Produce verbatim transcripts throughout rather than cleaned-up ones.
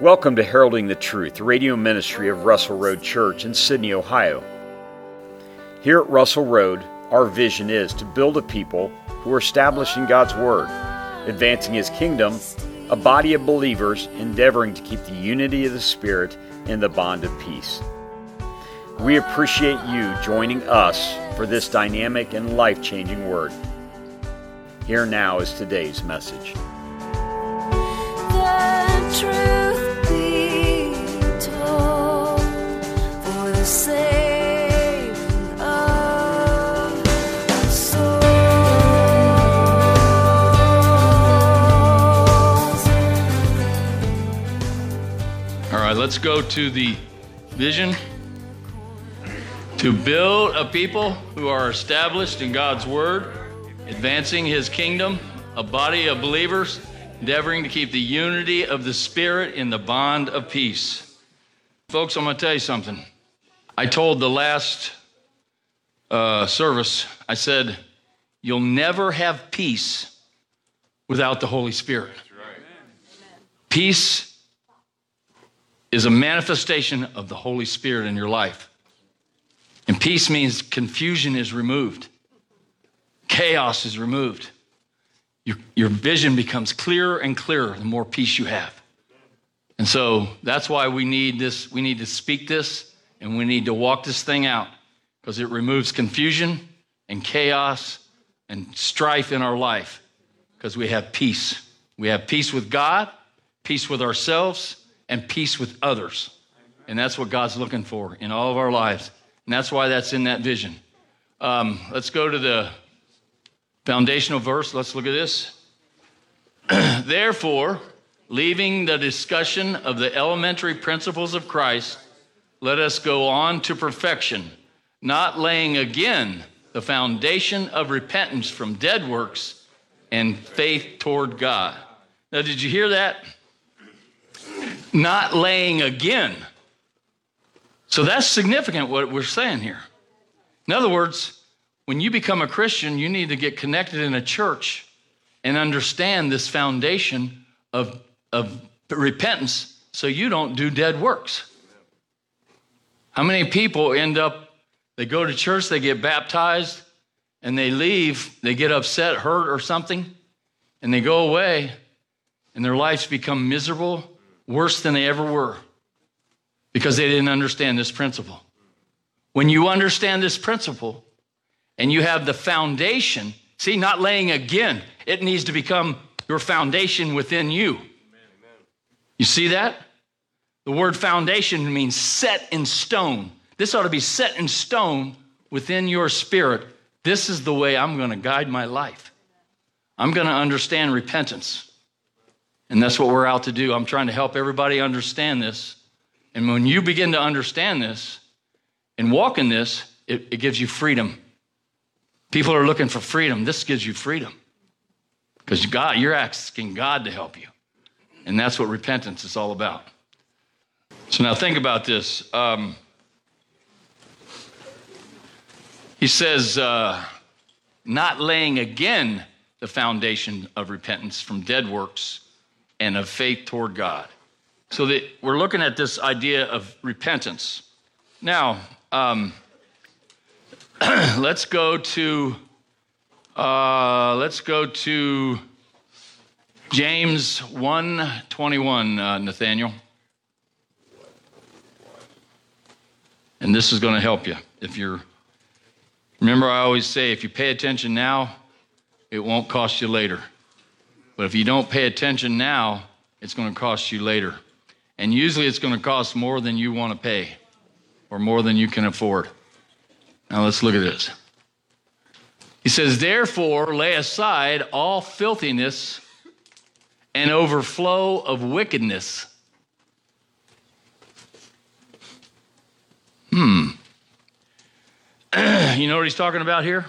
Welcome to Heralding the Truth, the radio ministry of Russell Road Church in Sydney, Ohio. Here at Russell Road, our vision is to build a people who are established in God's Word, advancing His kingdom, a body of believers endeavoring to keep the unity of the Spirit in the bond of peace. We appreciate you joining us for this dynamic and life-changing Word. Here now is today's message. The truth be told, for the saving of souls. All right, let's go to the vision. To build a people who are established in God's Word, advancing His kingdom, a body of believers endeavoring to keep the unity of the Spirit in the bond of peace. Folks, I'm going to tell you something. I told the last uh, service, I said, you'll never have peace without the Holy Spirit. That's right. Peace is a manifestation of the Holy Spirit in your life. And peace means confusion is removed. Chaos is removed. Your, your vision becomes clearer and clearer the more peace you have. And so that's why we need this. We need to speak this and we need to walk this thing out because it removes confusion and chaos and strife in our life because we have peace. We have peace with God, peace with ourselves, and peace with others. And that's what God's looking for in all of our lives. And that's why that's in that vision. Um, let's go to the foundational verse. Let's look at this. Therefore, leaving the discussion of the elementary principles of Christ, let us go on to perfection, not laying again the foundation of repentance from dead works and faith toward God. Now, did you hear that? Not laying again. So that's significant what we're saying here. In other words, when you become a Christian, you need to get connected in a church and understand this foundation of, of repentance so you don't do dead works. How many people end up, they go to church, they get baptized, and they leave, they get upset, hurt or something, and they go away, and their lives become miserable, worse than they ever were, because they didn't understand this principle. When you understand this principle, and you have the foundation, see, not laying again, it needs to become your foundation within you. Amen. You see that? The word foundation means set in stone. This ought to be set in stone within your spirit. This is the way I'm going to guide my life. I'm going to understand repentance. And that's what we're out to do. I'm trying to help everybody understand this. And when you begin to understand this and walk in this, it, it gives you freedom. People are looking for freedom. This gives you freedom because God, you're asking God to help you. And that's what repentance is all about. So now think about this. Um, he says, uh, not laying again the foundation of repentance from dead works and of faith toward God. So that we're looking at this idea of repentance. Now, um, let's go to uh, let's go to James one twenty-one, uh, Nathaniel. And this is going to help you. If you're, remember I always say, if you pay attention now, it won't cost you later. But if you don't pay attention now, it's going to cost you later. And usually it's going to cost more than you want to pay or more than you can afford. Now let's look at this. He says, therefore, lay aside all filthiness and overflow of wickedness. Hmm. You know what he's talking about here?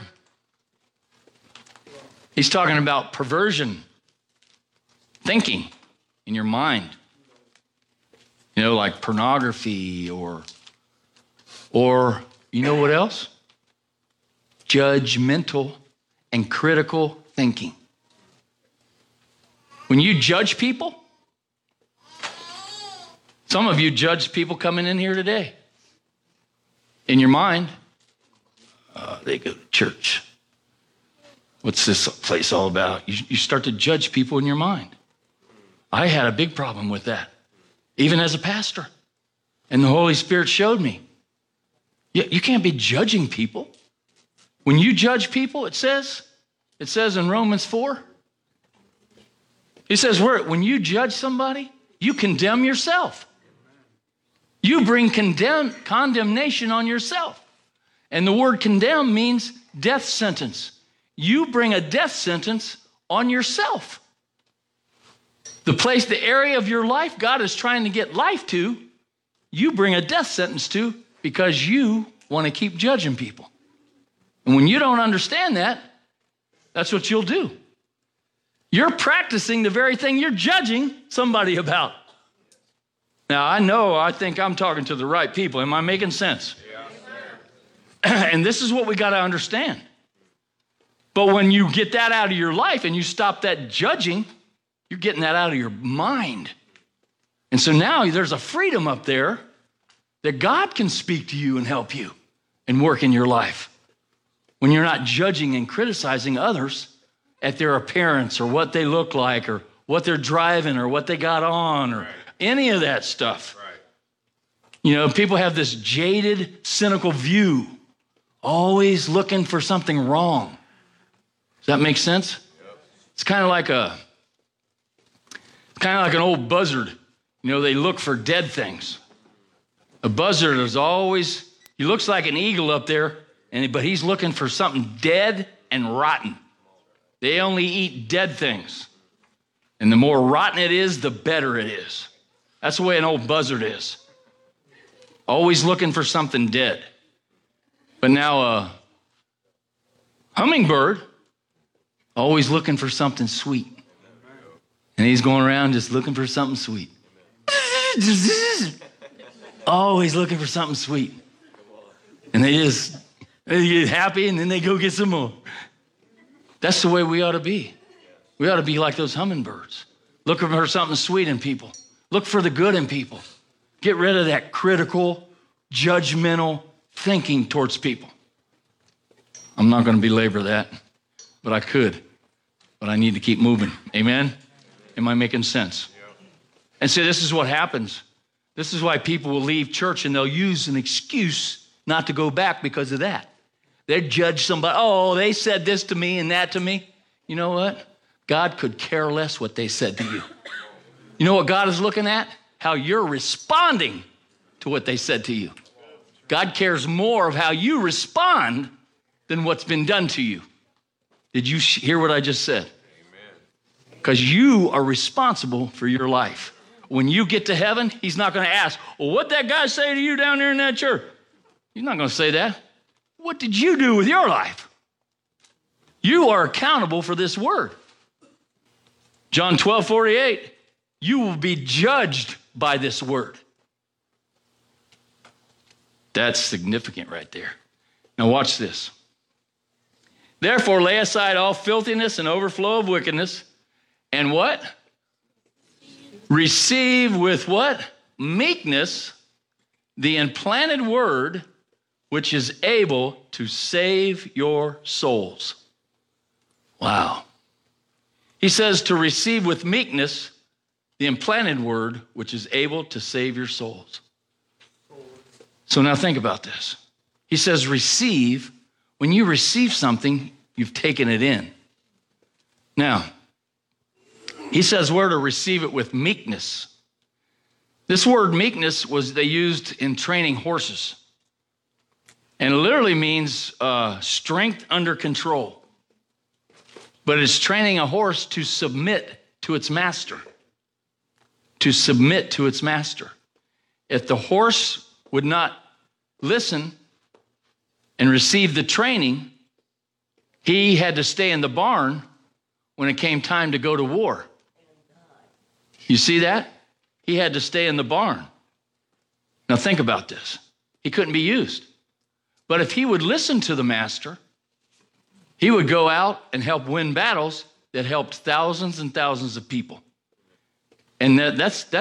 He's talking about perversion, thinking in your mind. You know, like pornography or, or you know what else? Judgmental and critical thinking. When you judge people, Some of you judge people coming in here today. In your mind, uh, they go to church. What's this place all about? You, you start to judge people in your mind. I had a big problem with that, even as a pastor. And the Holy Spirit showed me. You, you can't be judging people. When you judge people, it says, it says in Romans four, he says, when you judge somebody, you condemn yourself. You bring condemn, condemnation on yourself. And the word condemn means death sentence. You bring a death sentence on yourself. The place, the area of your life God is trying to get life to, you bring a death sentence to because you want to keep judging people. And when you don't understand that, that's what you'll do. You're practicing the very thing you're judging somebody about. Now, I know, I think I'm talking to the right people. Am I making sense? Yeah. And this is what we got to understand. But when you get that out of your life and you stop that judging, you're getting that out of your mind. And so now there's a freedom up there that God can speak to you and help you and work in your life. When you're not judging and criticizing others at their appearance or what they look like or what they're driving or what they got on or right. any of that stuff. Right. You know, people have this jaded, cynical view, always looking for something wrong. Does that make sense? Yep. It's kind of like a, kind of like an old buzzard. You know, they look for dead things. A buzzard is always, he looks like an eagle up there, and but he's looking for something dead and rotten. They only eat dead things. And the more rotten it is, the better it is. That's the way an old buzzard is. Always looking for something dead. But now a hummingbird, always looking for something sweet. And he's going around just looking for something sweet. Always looking for something sweet. And they just they get happy and then they go get some more. That's the way we ought to be. We ought to be like those hummingbirds. Looking for something sweet in people. Look for the good in people. Get rid of that critical, judgmental thinking towards people. I'm not going to belabor that, but I could. But I need to keep moving. Amen? Am I making sense? And so this is what happens. This is why people will leave church and they'll use an excuse not to go back because of that. They judge somebody. Oh, they said this to me and that to me. You know what? God could care less what they said to you. You know what God is looking at? How you're responding to what they said to you. God cares more of how you respond than what's been done to you. Did you hear what I just said? Because you are responsible for your life. When you get to heaven, he's not going to ask, well, what'd that guy say to you down there in that church? He's not going to say that. What did you do with your life? You are accountable for this word. John twelve forty-eight, you will be judged by this word. That's significant right there. Now watch this. Therefore, lay aside all filthiness and overflow of wickedness, and what? Receive with what? Meekness the implanted word, which is able to save your souls. Wow. He says to receive with meekness the implanted word, which is able to save your souls. So now think about this. He says receive. When you receive something, you've taken it in. Now, he says we're to receive it with meekness. This word meekness was they used in training horses. And it literally means uh, strength under control. But it's training a horse to submit to its master. To submit to its master. If the horse would not listen and receive the training, he had to stay in the barn when it came time to go to war. You see that? He had to stay in the barn. Now think about this. He couldn't be used. But if he would listen to the master, he would go out and help win battles that helped thousands and thousands of people. And that, that's, that's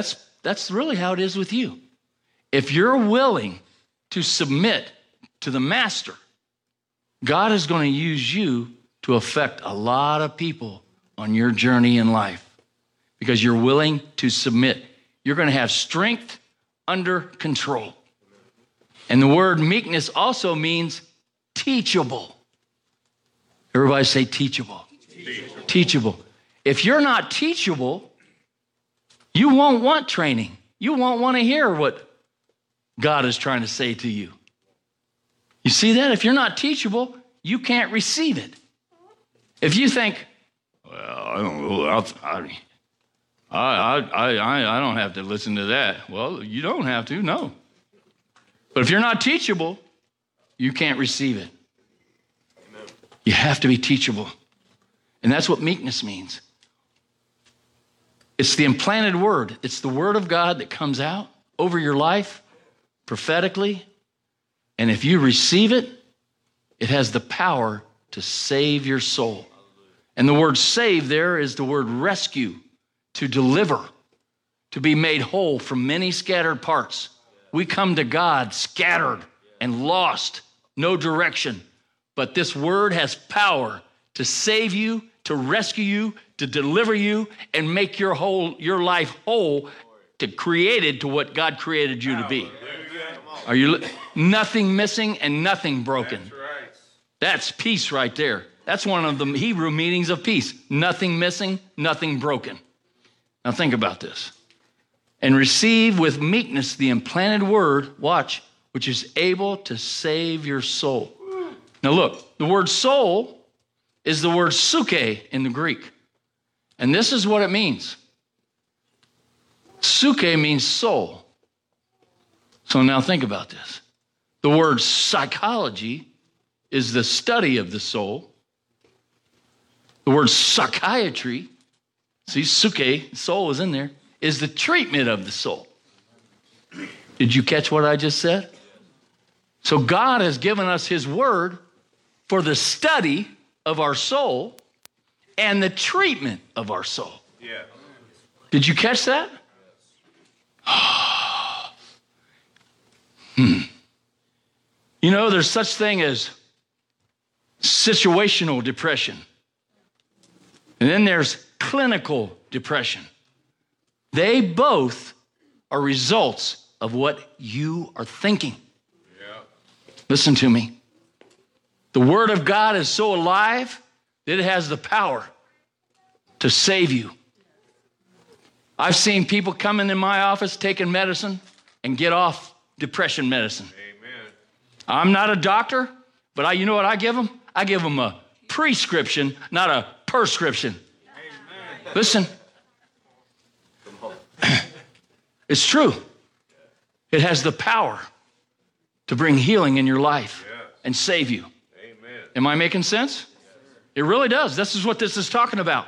that's really how it is with you. If you're willing to submit to the master, God is going to use you to affect a lot of people on your journey in life because you're willing to submit. You're going to have strength under control. And the word meekness also means teachable. Everybody say teachable. Teachable. Teachable. If you're not teachable, you won't want training. You won't want to hear what God is trying to say to you. You see that? If you're not teachable, you can't receive it. If you think, well, I don't know, I, I, I, I, I don't have to listen to that. Well, you don't have to, no. But if you're not teachable, you can't receive it. Amen. You have to be teachable. And that's what meekness means. It's the implanted word. It's the word of God that comes out over your life prophetically. And if you receive it, it has the power to save your soul. And the word save there is the word rescue, to deliver, to be made whole from many scattered parts. We come to God scattered and lost, no direction. But this word has power to save you, to rescue you, to deliver you, and make your whole your life whole, to created to what God created you to be. Are you nothing missing and nothing broken? That's peace right there. That's one of the Hebrew meanings of peace. Nothing missing, nothing broken. Now think about this. And receive with meekness the implanted word, watch, which is able to save your soul. Now look, the word soul is the word suke in the Greek. And this is what it means. Suke means soul. So now think about this. The word psychology is the study of the soul. The word psychiatry, see, suke, soul is in there, is the treatment of the soul. Did you catch what I just said? So God has given us his word for the study of our soul and the treatment of our soul. Yeah. Did you catch that? hmm. You know, there's such thing as situational depression. And then there's clinical depression. They both are results of what you are thinking. Yeah. Listen to me. The word of God is so alive that it has the power to save you. I've seen people come into my office taking medicine and get off depression medicine. Amen. I'm not a doctor, but I, you know what I give them? I give them a prescription, not a prescription. Amen. Listen. It's true. It has the power to bring healing in your life yes. and save you. Amen. Am I making sense? Yes. It really does. This is what this is talking about.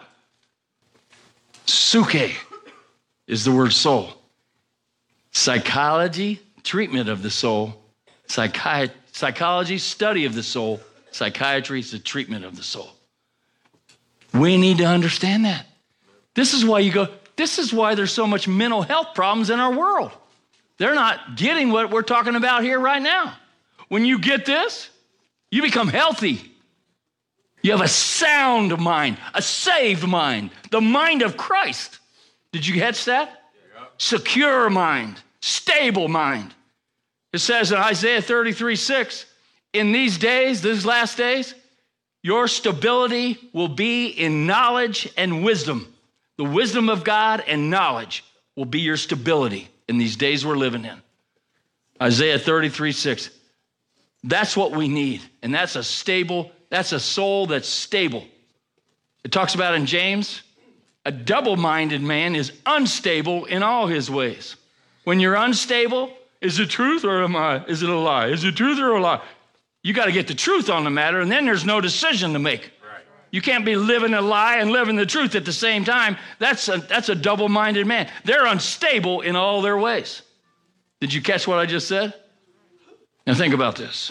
Suke is the word soul. Psychology, treatment of the soul. Psychi- psychology, study of the soul. Psychiatry is the treatment of the soul. We need to understand that. This is why you go, this is why there's so much mental health problems in our world. They're not getting what we're talking about here right now. When you get this, you become healthy. You have a sound mind, a saved mind, the mind of Christ. Did you catch that? Yeah. Secure mind, stable mind. It says in Isaiah thirty-three six, in these days, these last days, your stability will be in knowledge and wisdom. The wisdom of God and knowledge will be your stability in these days we're living in. Isaiah thirty-three six. That's what we need. And that's a stable, that's a soul that's stable. It talks about in James, a double-minded man is unstable in all his ways. When you're unstable, is it truth or am I, is it a lie? Is it truth or a lie? You got to get the truth on the matter, and then there's no decision to make. You can't be living a lie and living the truth at the same time. That's a, that's a double-minded man. They're unstable in all their ways. Did you catch what I just said? Now think about this.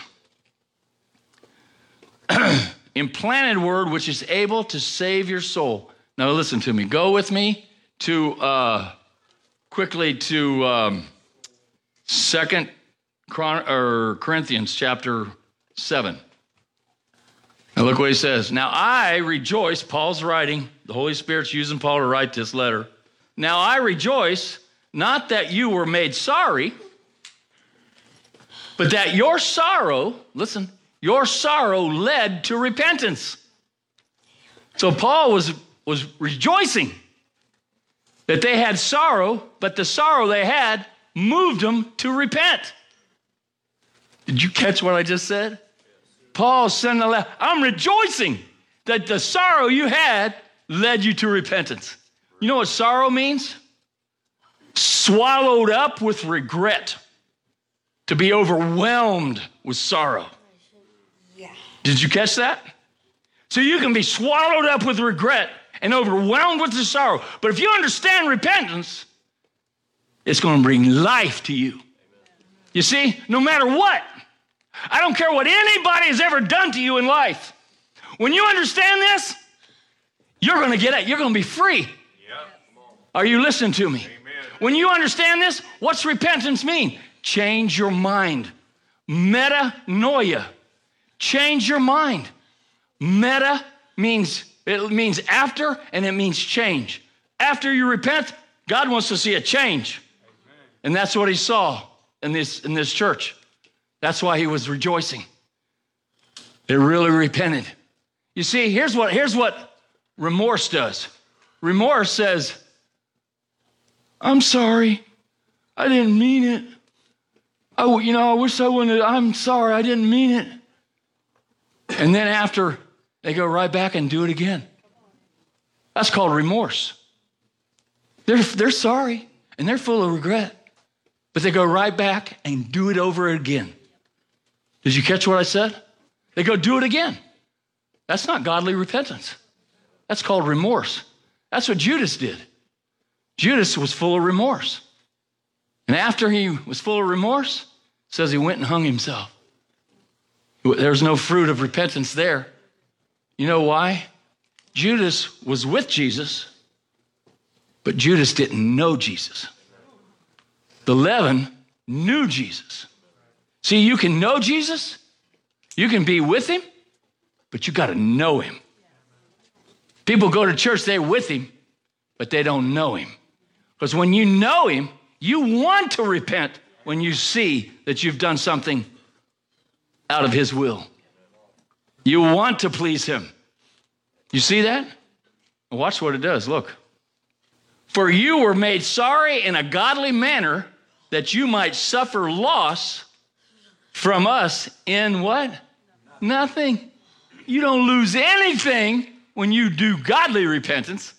Implanted word which is able to save your soul. Now listen to me. Go with me to uh, quickly to um, Second Chron- or Corinthians chapter seven. Now look what he says. Now I rejoice, Paul's writing, the Holy Spirit's using Paul to write this letter. Now I rejoice, not that you were made sorry, but that your sorrow, listen, your sorrow led to repentance. So Paul was, was rejoicing that they had sorrow, but the sorrow they had moved them to repent. Did you catch what I just said? Paul sent a letter. I'm rejoicing that the sorrow you had led you to repentance. You know what sorrow means? Swallowed up with regret. To be overwhelmed with sorrow. Yeah. Did you catch that? So you can be swallowed up with regret and overwhelmed with the sorrow. But if you understand repentance, it's going to bring life to you. You see, no matter what, I don't care what anybody has ever done to you in life. When you understand this, you're going to get it. You're going to be free. Yep. Are you listening to me? Amen. When you understand this, what's repentance mean? Change your mind. Metanoia. Change your mind. Meta means, it means after, and it means change. After you repent, God wants to see a change. Amen. And that's what he saw in this, in this church. That's why he was rejoicing. They really repented. You see, here's what, here's what remorse does. Remorse says, I'm sorry. I didn't mean it. I, you know, I wish I wouldn't have, I'm sorry, I didn't mean it. And then after, they go right back and do it again. That's called remorse. They're, they're sorry, and they're full of regret. But they go right back and do it over again. Did you catch what I said? They go do it again. That's not godly repentance. That's called remorse. That's what Judas did. Judas was full of remorse. And after he was full of remorse, it says he went and hung himself. There's no fruit of repentance there. You know why? Judas was with Jesus, but Judas didn't know Jesus. The eleven knew Jesus. See, you can know Jesus, you can be with him, but you got to know him. People go to church, they're with him, but they don't know him. Because when you know him, you want to repent when you see that you've done something out of his will. You want to please him. You see that? Watch what it does. Look. For you were made sorry in a godly manner that you might suffer loss from us in what? Nothing. You don't lose anything when you do godly repentance.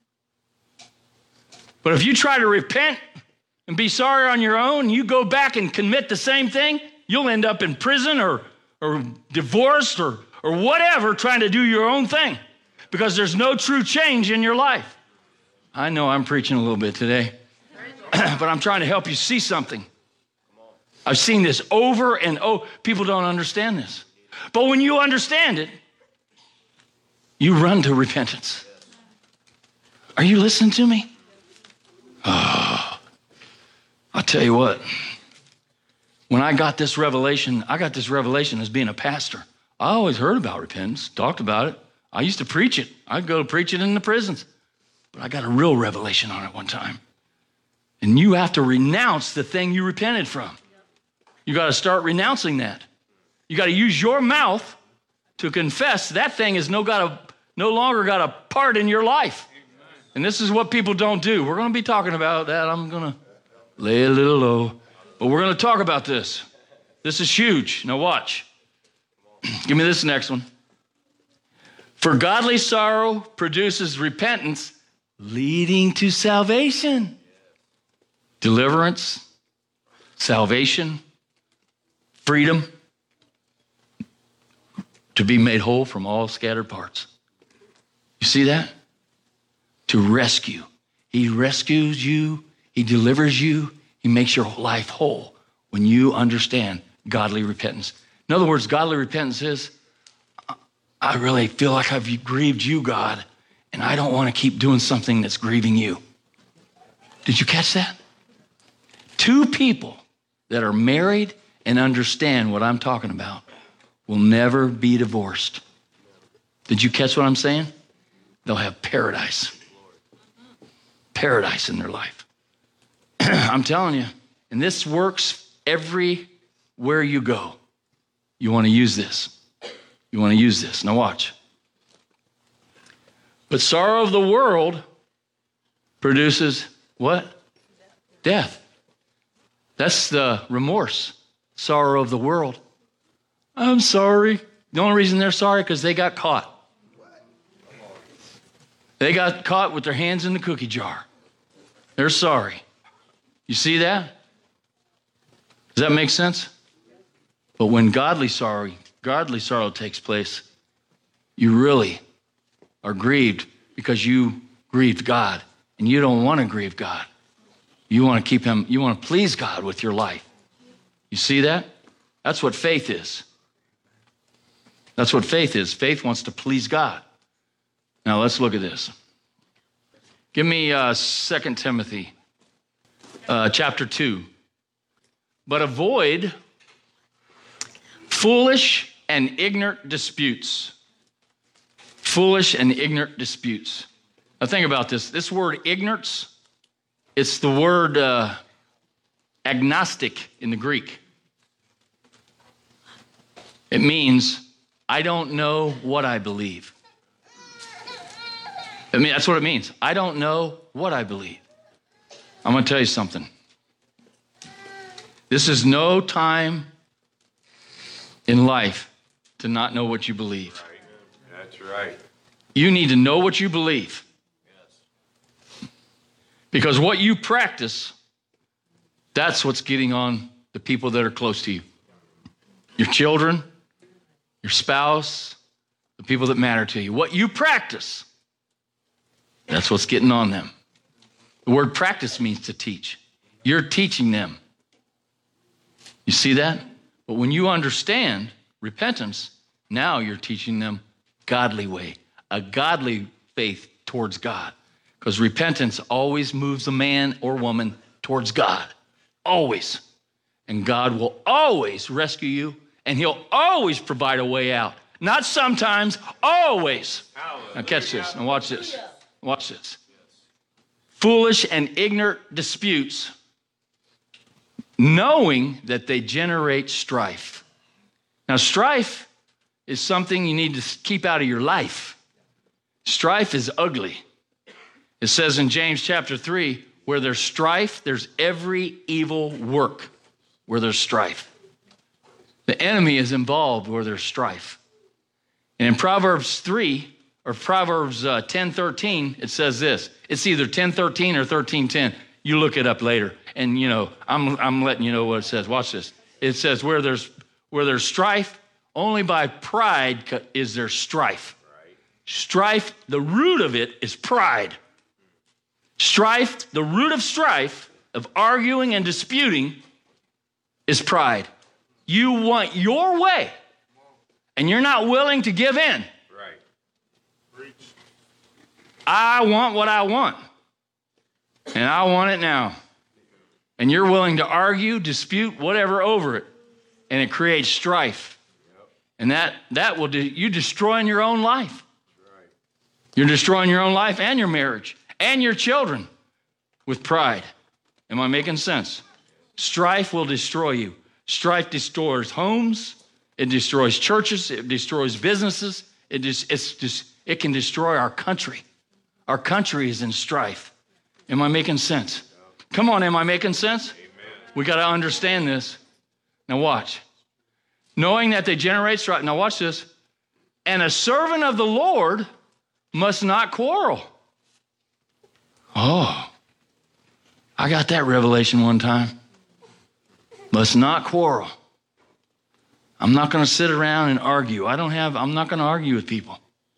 But if you try to repent and be sorry on your own, you go back and commit the same thing, you'll end up in prison or, or divorced or, or whatever, trying to do your own thing because there's no true change in your life. I know I'm preaching a little bit today, but I'm trying to help you see something. I've seen this over and over. People don't understand this. But when you understand it, you run to repentance. Are you listening to me? Oh, I'll tell you what. When I got this revelation, I got this revelation as being a pastor. I always heard about repentance, talked about it. I used to preach it. I'd go to preach it in the prisons. But I got a real revelation on it one time. And you have to renounce the thing you repented from. You got to start renouncing that. You got to use your mouth to confess that thing has no, got a, no longer got a part in your life. And this is what people don't do. We're going to be talking about that. I'm going to lay a little low. But we're going to talk about this. This is huge. Now watch. Give me this next one. For godly sorrow produces repentance, leading to salvation. Deliverance, salvation, freedom, to be made whole from all scattered parts. You see that? To rescue. He rescues you. He delivers you. He makes your life whole when you understand godly repentance. In other words, godly repentance is, I really feel like I've grieved you, God, and I don't want to keep doing something that's grieving you. Did you catch that? Two people that are married and understand what I'm talking about will never be divorced. Did you catch what I'm saying? They'll have paradise. Paradise in their life. I'm telling you, and this works everywhere you go. You want to use this. You want to use this. Now watch. But sorrow of the world produces what? Death. That's the remorse. Sorrow of the world. I'm sorry. The only reason they're sorry because they got caught. They got caught with their hands in the cookie jar. They're sorry. You see that? Does that make sense? But when godly sorrow, godly sorrow takes place, you really are grieved because you grieved God, and you don't want to grieve God. You want to keep him, you want to please God with your life. You see that? That's what faith is. That's what faith is. Faith wants to please God. Now let's look at this. Give me uh, Second Timothy uh, chapter two. But avoid foolish and ignorant disputes. Foolish and ignorant disputes. Now think about this. This word ignorance, it's the word uh, agnostic in the Greek. It means, I don't know what I believe. I mean, that's what it means. I don't know what I believe. I'm going to tell you something. This is no time in life to not know what you believe. Right. That's right. You need to know what you believe. Yes. Because what you practice, that's what's getting on the people that are close to you. Your children, your spouse, the people that matter to you. What you practice, that's what's getting on them. The word practice means to teach. You're teaching them. You see that? But when you understand repentance, now you're teaching them godly way, a godly faith towards God. Because repentance always moves a man or woman towards God. Always. And God will always rescue you, and he'll always provide a way out. Not sometimes, always. Hallelujah. Now catch this, and watch this. Watch this. Foolish and ignorant disputes, knowing that they generate strife. Now, strife is something you need to keep out of your life. Strife is ugly. It says in James chapter three, where there's strife, there's every evil work where there's strife. The enemy is involved where there's strife. And in Proverbs three, or Proverbs uh, ten thirteen, it says this. It's either ten thirteen or thirteen ten. You look it up later. And, you know, I'm I'm letting you know what it says. Watch this. It says, where there's where there's strife, only by pride is there strife. Right. Strife, the root of it is pride. Strife, the root of strife, of arguing and disputing, is pride. You want your way, and you're not willing to give in. Right. I want what I want, and I want it now. And you're willing to argue, dispute, whatever over it, and it creates strife. And that that will do, you destroying your own life. You're destroying your own life and your marriage and your children with pride. Am I making sense? Strife will destroy you. Strife destroys homes. It destroys churches. It destroys businesses. It just, it's just, it can destroy our country. Our country is in strife. Am I making sense? Come on, am I making sense? Amen. We got to understand this. Now watch. Knowing that they generate strife. Now watch this. And a servant of the Lord must not quarrel. Oh, I got that revelation one time. Must not quarrel. I'm not going to sit around and argue. I don't have, I'm not going to argue with people.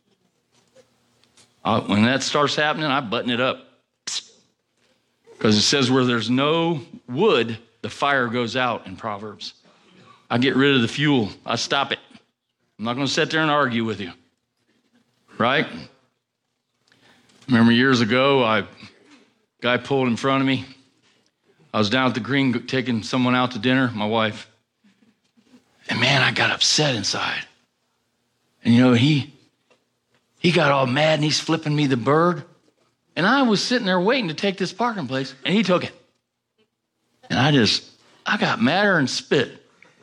Uh, when that starts happening, I button it up. Because it says where there's no wood, the fire goes out in Proverbs. I get rid of the fuel. I stop it. I'm not going to sit there and argue with you. Right? Remember years ago, I guy pulled in front of me. I was down at the Green taking someone out to dinner, my wife. And man, I got upset inside. And you know, he he got all mad and he's flipping me the bird. And I was sitting there waiting to take this parking place, and he took it. And I just, I got madder and spit.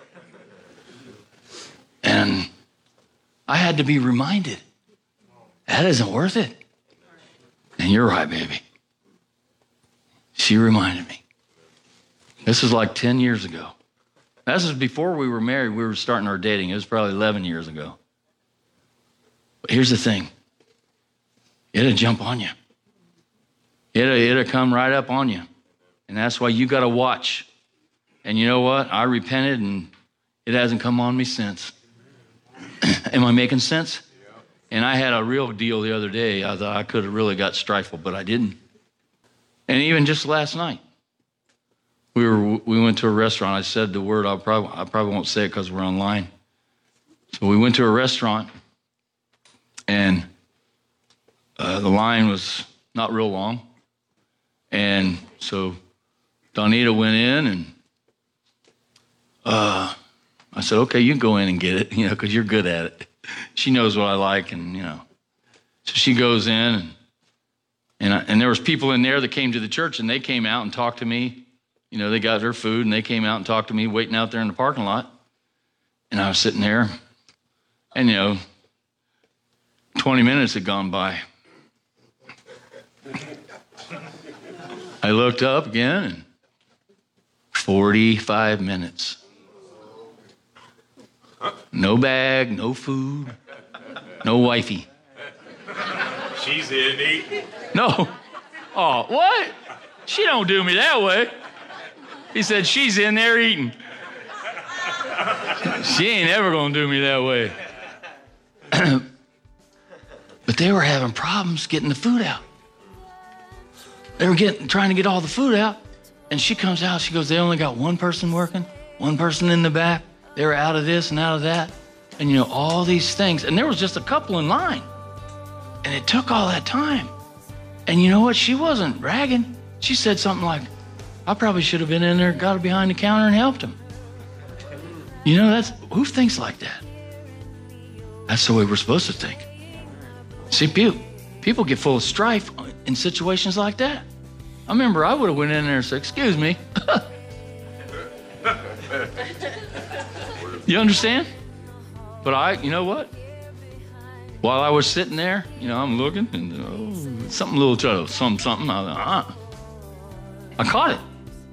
And I had to be reminded, that isn't worth it. And you're right, baby. She reminded me. This was like ten years ago. This was before we were married. We were starting our dating. It was probably eleven years ago. But here's the thing. It'll jump on you. It'll, it'll come right up on you. And that's why you got to watch. And you know what? I repented, and it hasn't come on me since. Am I making sense? Yeah. And I had a real deal the other day. I thought I could have really got strifeful, but I didn't. And even just last night, we were we went to a restaurant. I said the word. I probably I probably won't say it because we're online. So we went to a restaurant, and uh, the line was not real long. And so Donita went in, and uh, I said, okay, you can go in and get it, you know, because you're good at it. She knows what I like, and, you know. So she goes in, and and, I, and there was people in there that came to the church, and they came out and talked to me. You know, they got their food, and they came out and talked to me waiting out there in the parking lot. And I was sitting there, and, you know, twenty minutes had gone by. I looked up again, and forty-five minutes. No bag, no food, no wifey. She's in eating. No. Oh, what? She don't do me that way. He said, she's in there eating. She ain't ever gonna do me that way. But they were having problems getting the food out. They were getting, trying to get all the food out, and she comes out, she goes, they only got one person working, one person in the back. They were out of this and out of that, and you know, all these things. And there was just a couple in line, and it took all that time. And you know what? She wasn't bragging. She said something like, I probably should have been in there, got her behind the counter and helped him. You know, that's, who thinks like that? That's the way we're supposed to think. See, people, people get full of strife in situations like that. I remember I would have went in there and said, excuse me. You understand? But I, you know what? While I was sitting there, you know, I'm looking, and oh, something a little, something, something. I, uh, I caught it.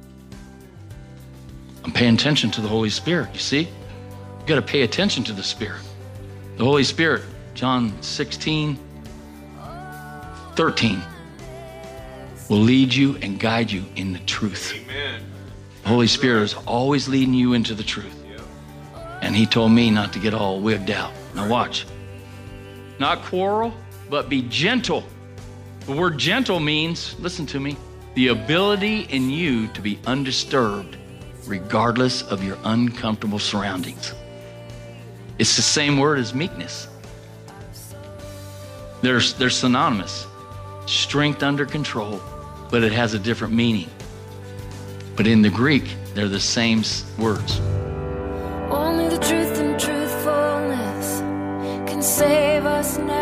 I'm paying attention to the Holy Spirit, you see? You got to pay attention to the Spirit. The Holy Spirit, John sixteen, thirteen, will lead you and guide you in the truth. Amen. The Holy Spirit is always leading you into the truth. And he told me not to get all wigged out. Now watch. Not quarrel, but be gentle. The word gentle means, listen to me, the ability in you to be undisturbed regardless of your uncomfortable surroundings. It's the same word as meekness. They're, they're synonymous. Strength under control, but it has a different meaning. But in the Greek, they're the same words. Only the truth and truthfulness can save us now.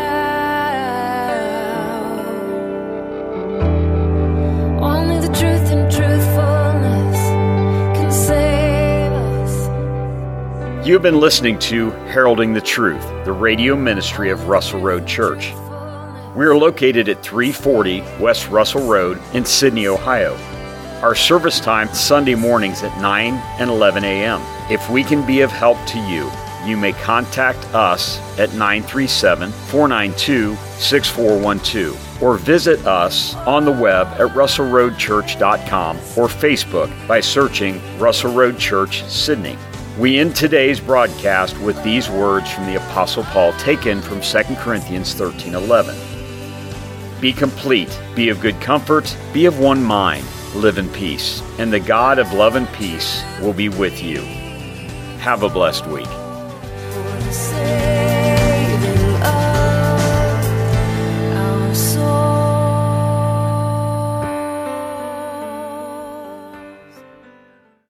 Only the truth and truthfulness can save us. You have been listening to Heralding the Truth, the radio ministry of Russell Road Church. We are located at three forty West Russell Road in Sydney, Ohio. Our service time Sunday mornings at nine and eleven a.m. If we can be of help to you, you may contact us at nine three seven, four nine two, six four one two or visit us on the web at russell road church dot com or Facebook by searching Russell Road Church, Sydney. We end today's broadcast with these words from the Apostle Paul taken from Second Corinthians thirteen eleven. Be complete, be of good comfort, be of one mind, live in peace, and the God of love and peace will be with you. Have a blessed week. For the sake